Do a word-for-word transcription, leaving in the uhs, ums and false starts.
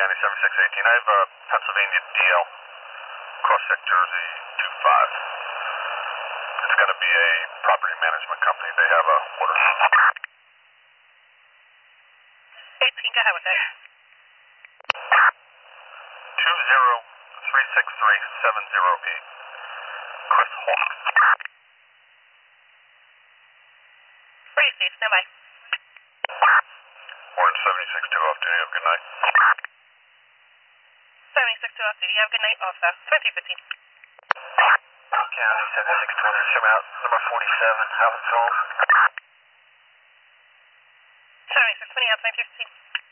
County seventy-six eighteen. I have uh, Pennsylvania D L, cross-check Jersey two five. It's going to be a property management company. They have a order. eighteen, go ahead with that. two zero three six three seven zero eight. Chris Hawk. Pretty safe, stand by. Orange seventy-six two off duty. Have a good night. seventy-six two off duty, have a good night also. twenty fifteen. County seventy-six twenty, shim out number forty-seven, Howard Falls. seventy-six twenty out, twenty fifteen.